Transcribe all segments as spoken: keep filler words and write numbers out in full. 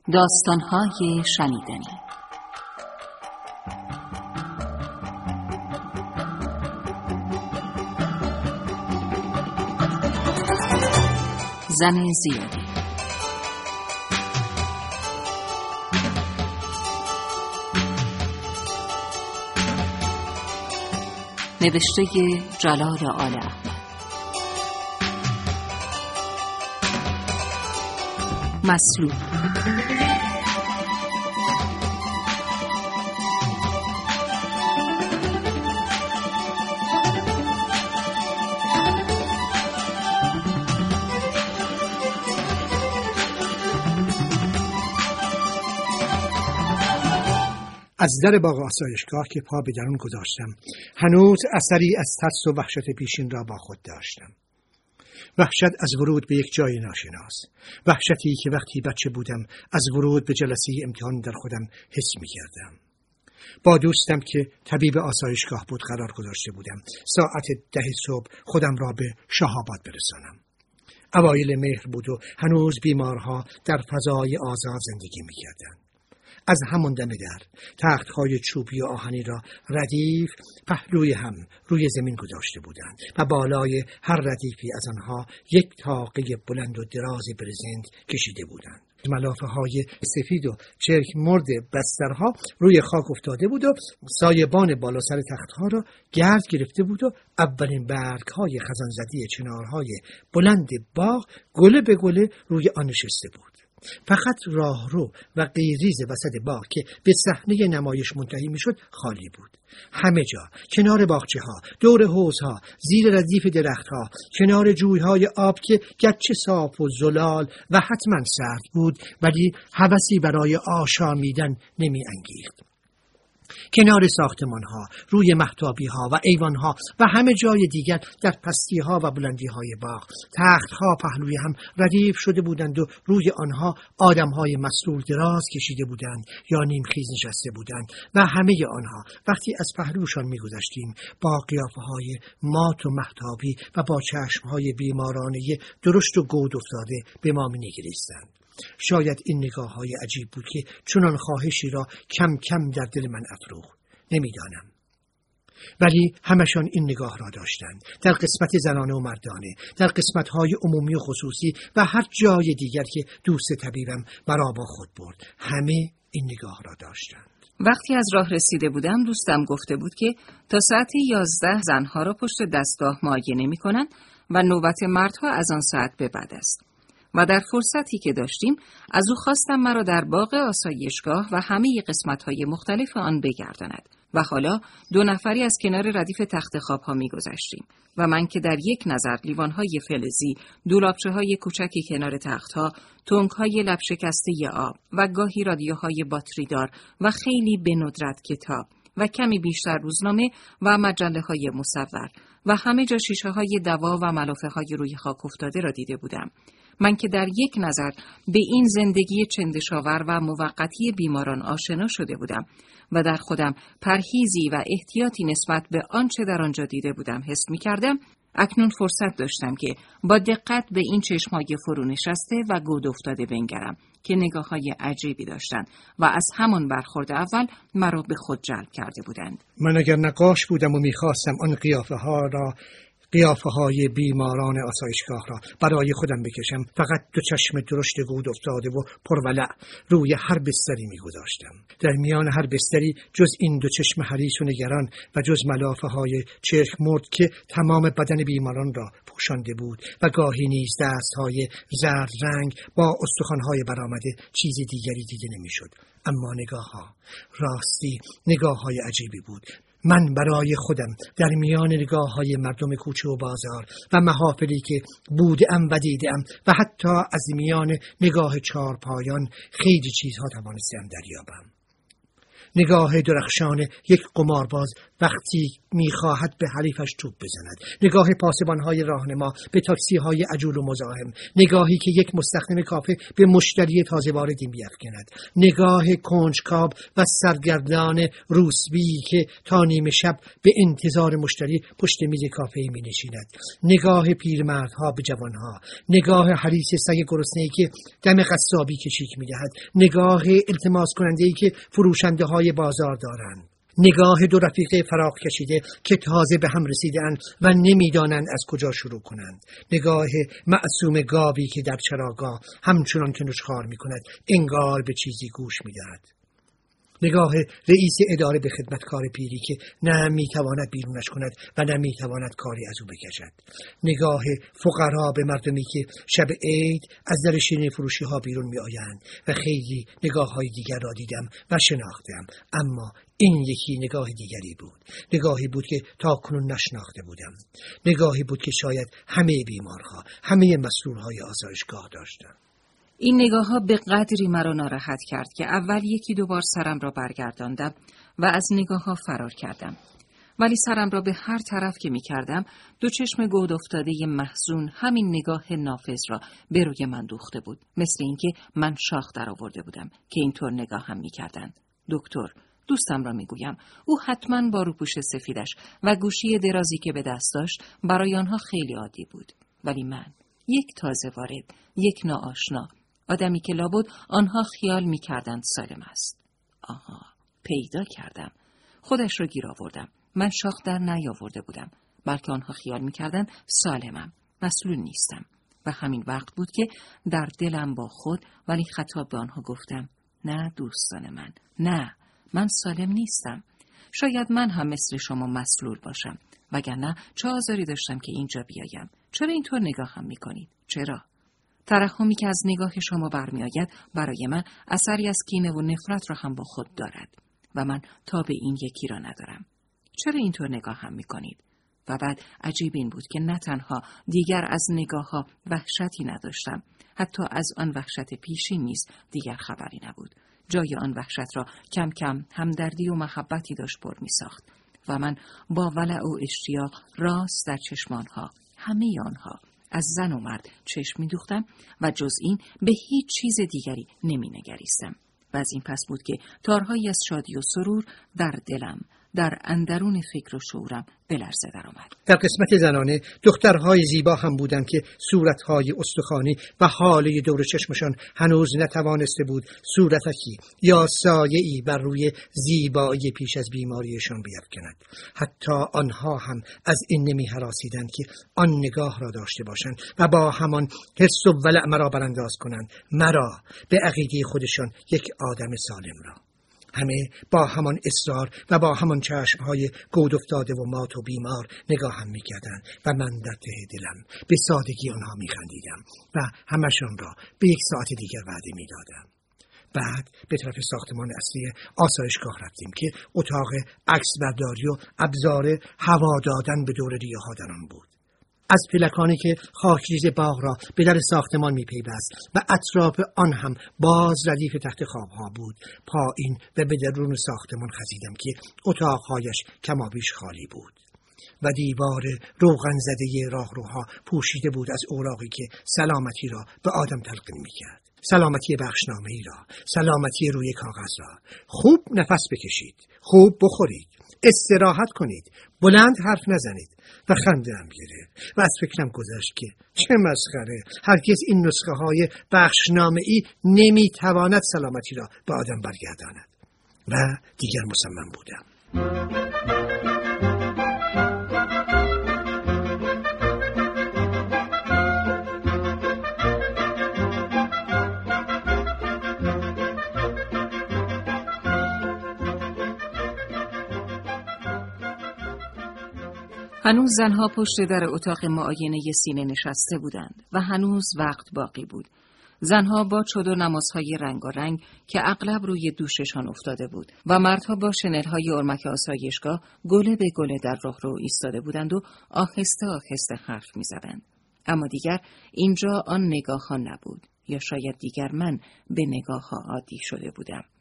داستان‌های شنیدنی. زن زیادی. نوشته جلال آل احمد. مصلوب. از در باغ آسایشگاه که پا به درون گذاشتم، هنوز اثری از ترس و وحشت پیشین را با خود داشتم. وحشت از ورود به یک جای ناشناس، وحشتی که وقتی بچه بودم از ورود به جلسه امتحان در خودم حس می کردم. با دوستم که طبیب آسایشگاه بود قرار گذاشته بودم ساعت ده صبح خودم را به شهاباد برسانم. اوایل مهر بود و هنوز بیمارها در فضای آزاد زندگی می کردن. از همان دم در تخت‌های چوبی و آهنی را ردیف پهلوی هم روی زمین گذاشته بودند و بالای هر ردیفی از آنها یک طاقه بلند و دراز برزنت کشیده بودند. ملافه های سفید و چرک مرد بسترها روی خاک افتاده بود و سایبان بالا سر تختها را گرد گرفته بود و اولین برگ های خزانزدی چنارهای بلند باغ گله به گله روی آن نشسته بود. فقط راهرو و قیریز وسط باغ که به صحنه نمایش منتهی میشد خالی بود. همه جا، کنار باغچه ها، دور حوضها، زیر ردیف درختها، کنار جویهای آب که گرچه صاف و زلال و حتما سرد بود ولی هوسی برای آشامیدن نمی انگیخت. کنار ساختمان‌ها، روی مهتابی‌ها و ایوان‌ها و همه جای دیگر در پستی‌ها و بلندی‌های باغ، تخت‌ها پهلوی هم ردیف شده بودند و روی آنها آدم‌های مسلول دراز کشیده بودند یا نیمخیز نشسته بودند و همه آنها وقتی از پهلوشان می‌گذشتیم با قیافه‌های مات و مهتابی و با چشم‌های بیمارانه درشت و گود افتاده به ما می‌نگریستند. شاید این نگاه های عجیب بود که چنان خواهشی را کم کم در دل من افروخت. نمیدانم. ولی همشان این نگاه را داشتند. در قسمت زنانه و مردانه، در قسمت های عمومی و خصوصی و هر جای دیگر که دوست طبیبم مرا با خود برد. همه این نگاه را داشتند. وقتی از راه رسیده بودم دوستم گفته بود که تا ساعت یازده زنها را پشت دستگاه معاینه می‌کنند و نوبت مردها از آن ساعت به بعد است. و در فرصتی که داشتیم از او خواستم مرا در باغ آسایشگاه و همه قسمت‌های مختلف آن بگرداند و حالا دو نفری از کنار ردیف تخت خواب‌ها می‌گذشتیم و من که در یک نظر لیوان‌های فلزی، دولابچه‌های کوچکی کنار تخت‌ها، تنگ‌های لب شکسته آب و گاهی رادیوهای باتریدار و خیلی به ندرت کتاب و کمی بیشتر روزنامه و مجله‌های مصور و همه جا شیشه‌های دوا و ملافه‌های روی خاک افتاده را دیده بودم. من که در یک نظر به این زندگی چندشاور و موقتی بیماران آشنا شده بودم و در خودم پرهیزی و احتیاطی نسبت به آنچه در آنجا دیده بودم حس می کردم، اکنون فرصت داشتم که با دقت به این چشمهای فرو نشسته و گود افتاده بنگرم که نگاه‌های عجیبی داشتند و از همان برخورد اول مرا به خود جلب کرده بودند. من اگر نقاش بودم و می‌خواستم آن قیافه‌ها را قیافه های بیماران آسایشگاه را برای خودم بکشم، فقط دو چشم درشت گود افتاده و پرولع روی هر بستری می گذاشتم. در میان هر بستری جز این دو چشم حریص و نگران و جز ملافه های چرک مرد که تمام بدن بیماران را پوشانده بود و گاهی نیز دست های زرد رنگ با استخوان های برآمده چیز دیگری دیده نمی شد. اما نگاه ها راستی نگاه های عجیبی بود. من برای خودم در میان نگاه های مردم کوچه و بازار و محافلی که بودم و دیدم و حتی از میان نگاه چارپایان خیلی چیزها توانستم دریابم. نگاه درخشان یک قمارباز وقتی می‌خواهد به حریفش توپ بزند، نگاه پاسبان‌های راهنما به تاکسی‌های عجول و مزاحم، نگاهی که یک مستخدم کافه به مشتری تازه واردی می‌افکند، نگاه کنجکاو و سرگردان روسبی که تا نیمه شب به انتظار مشتری پشت میز کافه می‌نشیند، نگاه پیرمردها به جوانها، نگاه حریص سگ گرسنه‌ای که دم قصابی کشیک می‌دهد، نگاه التماس کننده‌ای که فروشنده‌های بازار دارند، نگاه دو رفیق فراق کشیده که تازه به هم رسیدند و نمیدانند از کجا شروع کنند، نگاه معصوم گاوی که در چراگاه همچنان که نشخوار می‌کند انگار به چیزی گوش می‌دهد، نگاه رئیس اداره به خدمتکار پیری که نه میتواند بیرونش کند و نه میتواند کاری از او بکشد، نگاه فقرا به مردمی که شب عید از در شیرینی فروشی ها بیرون می آیند و خیلی نگاه های دیگر را دیدم و شناختم، اما این یکی نگاه دیگری بود، نگاهی بود که تا کنون نشناخته بودم، نگاهی بود که شاید همه بیمارها، همه مسئولهای آسایشگاه داشتند. این نگاه ها به قدری مرا ناراحت کرد که اول یکی دو بار سرم را برگرداندم و از نگاه ها فرار کردم. ولی سرم را به هر طرف که می کردم دو چشم گود افتاده محزون همین نگاه نافذ را به روی من دوخته بود، مثل اینکه من شاخ در آورده بودم که اینطور نگاه هم می کردند. دکتر، دوستم را می گویم، او حتما با روپوش سفیدش و گوشی درازی که به دست داشت برای آنها خیلی عادی بود، ولی من، یک تازه وارد، یک ناآشنا، آدمی که لابد آنها خیال می کردند سالم است. آها، پیدا کردم. خودش را گیر آوردم. من شاخ در نیاورده بودم، بلکه آنها خیال می کردند سالمم، مسلول نیستم. و همین وقت بود که در دلم با خود ولی خطاب به آنها گفتم: نه دوستان من، نه، من سالم نیستم. شاید من هم مثل شما مسلول باشم، وگرنه چه آزاری داشتم که اینجا بیایم. چرا اینطور نگاه هم می کنید؟ چرا؟ ترحمی که از نگاه شما برمی آید برای من اثری از کینه و نفرت را هم با خود دارد و من تا به این یکی را ندارم. چرا اینطور نگاه هم می کنید؟ و بعد عجیب این بود که نه تنها دیگر از نگاه ها وحشتی نداشتم، حتی از آن وحشت پیشین نیز دیگر خبری نبود. جای آن وحشت را کم کم همدردی و محبتی داشت پر می ساخت و من با ولع و اشتیاق راست در چشمانها، همه آنها، از زن و مرد چشم می دوختم و جز این به هیچ چیز دیگری نمی نگریستم. و از این پس بود که تارهایی از شادی و سرور در دلم، در اندرون فکر و شعورم به لرزه در آمد. در قسمت زنانه دخترهای زیبا هم بودند که صورتهای استخوانی و حاله دور چشمشان هنوز نتوانسته بود صورتکی یا سایه‌ای بر روی زیبایی پیش از بیماریشان بیفکند. حتی آنها هم از این نمی هراسیدند که آن نگاه را داشته باشند و با همان حس و ولع مرا برانداز کنند، مرا به عقیده خودشان یک آدم سالم را. همه با همان اصرار و با همان چشمهای گود افتاده و مات و بیمار نگاه هم می کردن و من در ته دلم به سادگی آنها می خندیدم و همشان را به یک ساعت دیگر وعده می دادم. بعد به طرف ساختمان اصلی آسایشگاه رفتیم که اتاق عکس برداری و ابزار هوا دادن به دور ریه ها در آن بود. از پلکانی که خاکریز باغ را به در ساختمان می پیوست و اطراف آن هم باز ردیف تخت خوابها بود، پایین و به درون ساختمان خزیدم که اتاقهایش کمابیش خالی بود و دیوار روغن زده راهروها پوشیده بود از اوراقی که سلامتی را به آدم تلقین می کرد. سلامتی بخشنامه‌ای را، سلامتی روی کاغذ را. خوب نفس بکشید، خوب بخورید، استراحت کنید، بلند حرف نزنید. و خنده‌ام گرفت و از فکرم گذشت که چه مسخره، هرگز این نسخه های بخشنامه‌ای نمیتواند سلامتی را به آدم برگرداند. و دیگر مصمم بودم. هنوز زنها پشت در اتاق معاینه سینه نشسته بودند و هنوز وقت باقی بود. زنها با چادر نمازهای رنگارنگ که اغلب روی دوششان افتاده بود و مردها با شنلهای ارمک آسایشگاه گله به گله در راهرو ایستاده بودند و آهسته آهسته حرف می‌زدند. اما دیگر اینجا آن نگاه ها نبود، یا شاید دیگر من به نگاه ها عادی شده بودم.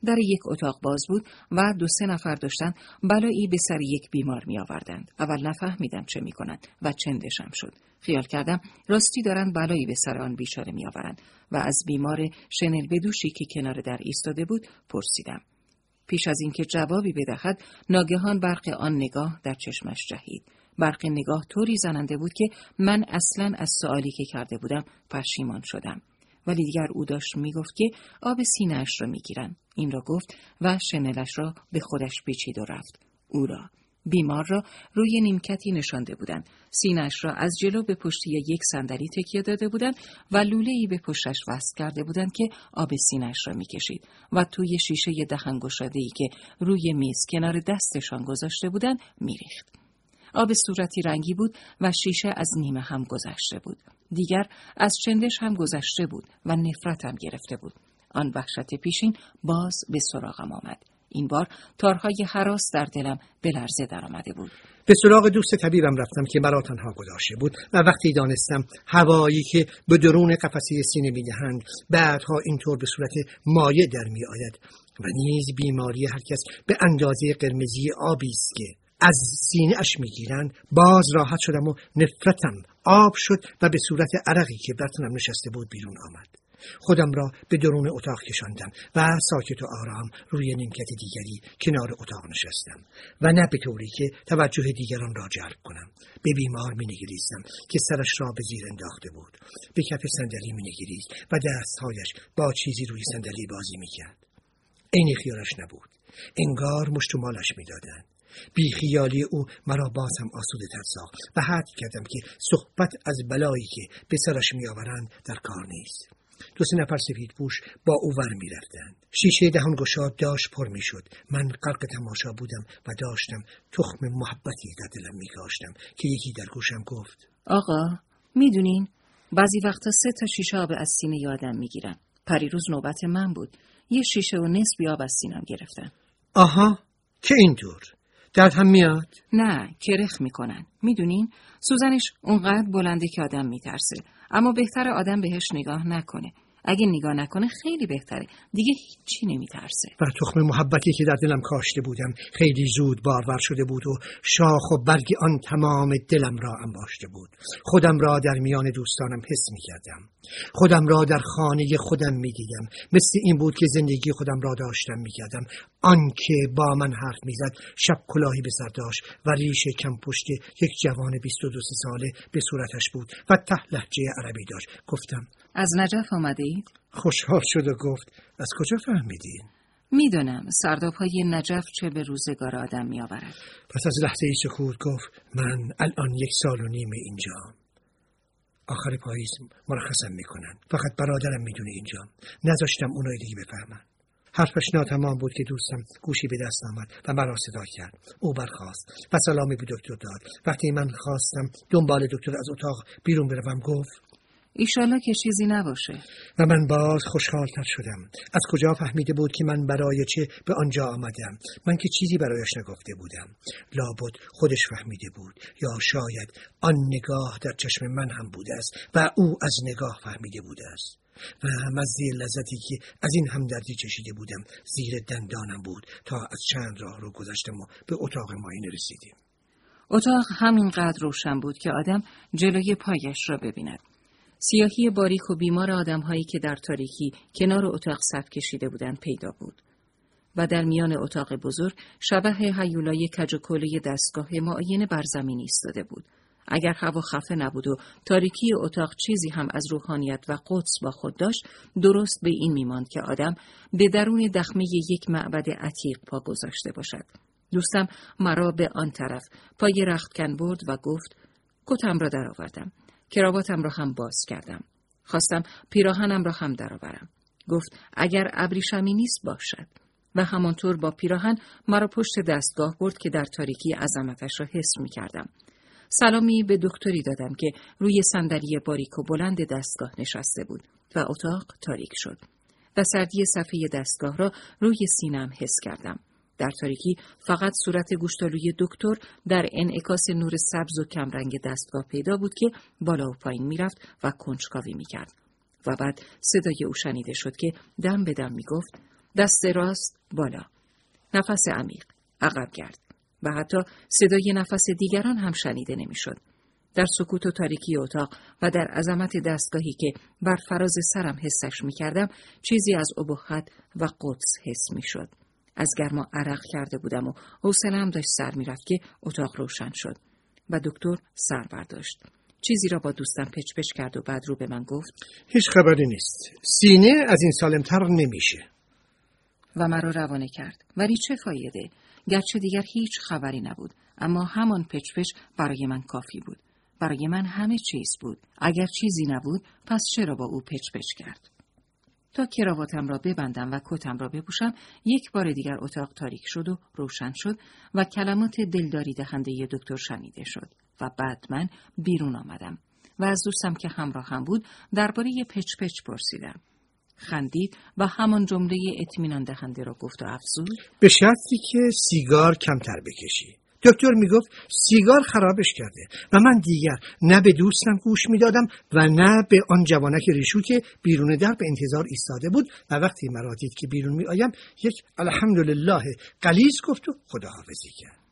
در یک اتاق باز بود و دو سه نفر داشتن بلایی به سر یک بیمار می آوردند. اول نفهمیدم چه می کنند و چندشم شد. خیال کردم راستی دارند بلایی به سر آن بیچاره می آورند و از بیمار شنل بدوشی که کنار در ایستاده بود پرسیدم. پیش از اینکه جوابی بدهد ناگهان برق آن نگاه در چشمش جهید. برق نگاه طوری زننده بود که من اصلاً از سؤالی که کرده بودم پشیمان شدم. ولی دیگر او داشت می گفت که آب سینه‌اش را می گیرن. این را گفت و شنلش را به خودش پیچید و رفت. او را، بیمار را روی نیمکتی نشانده بودند. سینه‌اش را از جلو به پشتی یک صندلی تکیه داده بودند و لوله‌ای به پشتش وصل کرده بودند که آب سینه‌اش را می کشید و توی شیشه دهن گشاده‌ای که روی میز کنار دستشان گذاشته بودند می ریخت. آب صورتی رنگی بود و شیشه از نیمه هم گذشته بود. دیگر از چندش هم گذشته بود و نفرتم گرفته بود. آن وحشت پیشین باز به سراغم آمد. این بار تارهای هراس در دلم به لرزه در آمده بود. به سراغ دوست طبیبم رفتم که مرا تنها گذاشته بود و وقتی دانستم هوایی که به درون قفسه سینه می‌دهند بعدها اینطور به صورت مایع در می‌آید و نیز بیماری هر کس به اندازه قرمزی آبی است که از سینه اش میگیرند، باز راحت شدم و نفرتم آب شد و به صورت عرقی که بر تنم نشسته بود بیرون آمد. خودم را به درون اتاق کشاندم و ساکت و آرام روی نیمکت دیگری کنار اتاق نشستم و نه به طوری که توجه دیگران را جلب کنم. به بیمار مینگریستم که سرش را به زیر انداخته بود. به کف صندلی مینگریست و دستهایش با چیزی روی صندلی بازی میکرد. عین خیالش نبود. انگار مشت و مالش میدادند. بی خیالی او مرا باز هم آسوده تر ساخت و حد کردم که صحبت از بلایی که به سرش می آورند در کار نیست. دو سه نفر سفید پوش با او ور می رفتند. شیشه دهان گشاد داشت پر می شد. من غرق تماشا بودم و داشتم تخم محبتی در دلم می کاشتم که یکی در گوشم گفت: آقا میدونین بعضی وقتا سه تا شیشه آب از سینه آدم می گیرن. پریروز نوبت من بود. یه شیشه و نصفی آب از سینم گرفتن. آها، که اینطور درد هم میاد؟ نه، کرخ میکنن. میدونین سوزنش اونقدر بلنده که آدم میترسه، اما بهتره آدم بهش نگاه نکنه. اگه نگاه نکنه خیلی بهتره، دیگه هیچی نمیترسه. و تخم محبتی که در دلم کاشته بودم خیلی زود بارور شده بود و شاخ و برگ آن تمام دلم را انباشته بود. خودم را در میان دوستانم حس میکردم. خودم را در خانه خودم میدیدم. مثل این بود که زندگی خودم را داشتم میکردم. آن که با من حرف میزد شب کلاهی به سر داشت و ریش کم پشت یک جوان بیست و دو ساله به صورتش بود و ته لهجه عربی داشت. گفتم: از نجف آمده اید؟ خوشحال شد و گفت: از کجا فهمیدین؟ میدونم سرداب‌های نجف چه به روزگار آدم میآورد. پس از لحظه ای سکوت گفت: من الان یک سال و نیم اینجا. آخر پاییز مرخصم میکنن. فقط برادرم میدونه اینجا. نذاشتم اونای دیگه بفهمن. حرفش ناتمام بود که دوستم گوشی به دست آمد و مرا صدا کرد. او برخاست و سلامی به دکتر داد. وقتی من خواستم دنبال دکتر از اتاق بیرون بروم گفت: ایشالله که چیزی نباشه. و من باز خوشحالتر شدم. از کجا فهمیده بود که من برای چه به آنجا آمدم؟ من که چیزی برایش نگفته بودم. لابد خودش فهمیده بود، یا شاید آن نگاه در چشم من هم بوده است و او از نگاه فهمیده بوده است. و مزه لذتی که از این همدردی چشیده بودم زیر دندانم بود تا از چند راه رو گذشتم و به اتاق معاینه رسیدیم. اتاق همینقدر روشن بود که آدم جلوی پایش را ببیند. سیاهی باریک و بیمار آدم‌هایی که در تاریکی کنار اتاق صف کشیده بودند پیدا بود. و در میان اتاق بزرگ شبح هیولای کج و کوله دستگاه معاینه بر زمین ایستاده بود. اگر هوا خفه نبود و تاریکی اتاق چیزی هم از روحانیت و قدس با خود داشت، درست به این میماند که آدم به درون دخمه یک معبد عتیق پا گذاشته باشد. دوستم مرا به آن طرف پای رختکن برد و گفت: کتم را درآوردم. کراواتم را هم باز کردم. خواستم پیراهنم را هم درآورم. گفت: اگر ابریشمی نیست باشد. و همانطور با پیراهن مرا پشت دستگاه برد که در تاریکی عظمتش را حس می کردم. سلامی به دکتری دادم که روی صندلی باریک و بلند دستگاه نشسته بود و اتاق تاریک شد. و سردی صفحه دستگاه را روی سینم حس کردم. در تاریکی فقط صورت گوشتالوی دکتر در انعکاس نور سبز و کمرنگ دستگاه پیدا بود که بالا و پایین میرفت و کنجکاوی میکرد. و بعد صدای او شنیده شد که دم به دم میگفت: دست راست بالا، نفس عمیق، عقب گرد و حتی صدای نفس دیگران هم شنیده نمیشد. در سکوت و تاریکی اتاق و در عظمت دستگاهی که بر فراز سرم حسش می‌کردم، چیزی از ابهت و قدس حس می‌شد. از گرما عرق کرده بودم و حوصله‌ام داشت سر می‌رفت که اتاق روشن شد و دکتر سر برداشت. چیزی را با دوستم پچ پچ کرد و بعد رو به من گفت: هیچ خبری نیست. سینه از این سالمتر نمیشه. و مرا روانه کرد. ولی چه فایده؟ گرچه دیگر هیچ خبری نبود، اما همان پچ پچ برای من کافی بود. برای من همه چیز بود. اگر چیزی نبود، پس چرا با او پچ پچ کرد؟ تا کراواتم را ببندم و کتم را بپوشم، یک بار دیگر اتاق تاریک شد و روشن شد و کلمات دلداری دهنده دکتر شنیده شد و بعد من بیرون آمدم و از دوستم که همراهم بود درباره پچ پچ پرسیدم. خندید و همان جمله اطمینان دهنده را گفت و افزود: به شرطی که سیگار کمتر بکشی. دکتر میگفت سیگار خرابش کرده و من دیگر نه به دوستم گوش میدادم و نه به آن جوانک ریشو که بیرون در به انتظار ایستاده بود و وقتی مرا دید که بیرون می آیم یک الحمدلله غلیظ گفت و خداحافظی کرد.